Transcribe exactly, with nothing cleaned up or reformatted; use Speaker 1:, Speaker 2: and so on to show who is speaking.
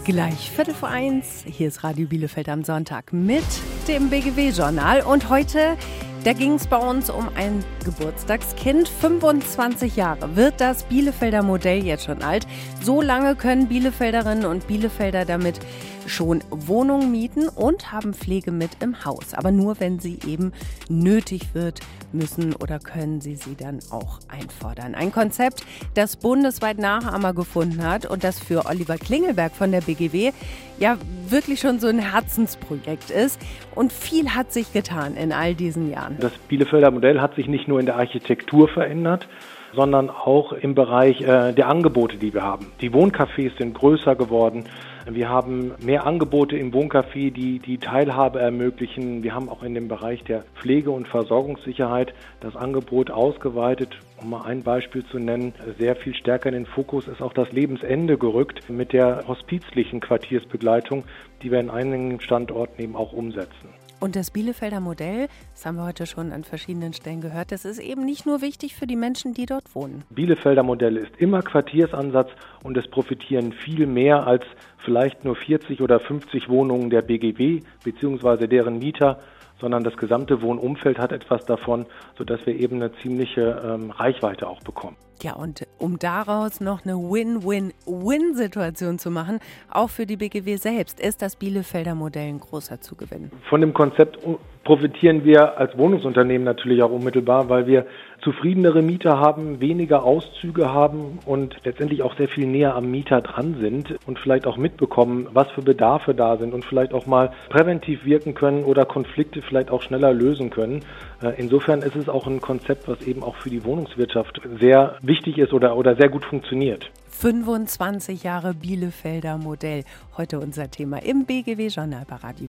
Speaker 1: Gleich Viertel vor eins, hier ist Radio Bielefeld am Sonntag mit dem B G W-Journal. Und heute, da ging es bei uns um ein Geburtstagskind. fünfundzwanzig Jahre wird das Bielefelder Modell jetzt schon alt. So lange können Bielefelderinnen und Bielefelder damit schon Wohnungen mieten und haben Pflege mit im Haus. Aber nur, wenn sie eben nötig wird, müssen oder können sie sie dann auch einfordern. Ein Konzept, das bundesweit Nachahmer gefunden hat und das für Oliver Klingelberg von der B G W ja wirklich schon so ein Herzensprojekt ist. Und viel hat sich getan in all diesen Jahren.
Speaker 2: Das Bielefelder Modell hat sich nicht nur in der Architektur verändert, sondern auch im Bereich äh, der Angebote, die wir haben. Die Wohncafés sind größer geworden. Wir haben mehr Angebote im Wohncafé, die die Teilhabe ermöglichen. Wir haben auch in dem Bereich der Pflege- und Versorgungssicherheit das Angebot ausgeweitet. Um mal ein Beispiel zu nennen, sehr viel stärker in den Fokus ist auch das Lebensende gerückt mit der hospizlichen Quartiersbegleitung, die wir in einigen Standorten eben auch umsetzen.
Speaker 1: Und das Bielefelder Modell, das haben wir heute schon an verschiedenen Stellen gehört, das ist eben nicht nur wichtig für die Menschen, die dort wohnen.
Speaker 2: Bielefelder Modell ist immer Quartiersansatz und es profitieren viel mehr als vielleicht nur vierzig oder fünfzig Wohnungen der B G W bzw. deren Mieter, sondern das gesamte Wohnumfeld hat etwas davon, sodass wir eben eine ziemliche ähm, Reichweite auch bekommen.
Speaker 1: Ja, und um daraus noch eine Win-Win-Win-Situation zu machen, auch für die B G W selbst, ist das Bielefelder Modell ein großer Zugewinn.
Speaker 2: Von dem Konzept profitieren wir als Wohnungsunternehmen natürlich auch unmittelbar, weil wir zufriedenere Mieter haben, weniger Auszüge haben und letztendlich auch sehr viel näher am Mieter dran sind und vielleicht auch mitbekommen, was für Bedarfe da sind und vielleicht auch mal präventiv wirken können oder Konflikte vielleicht auch schneller lösen können. Insofern ist es auch ein Konzept, was eben auch für die Wohnungswirtschaft sehr wichtig ist oder, oder sehr gut funktioniert.
Speaker 1: fünfundzwanzig Jahre Bielefelder Modell. Heute unser Thema im B G W-Journal bei Radio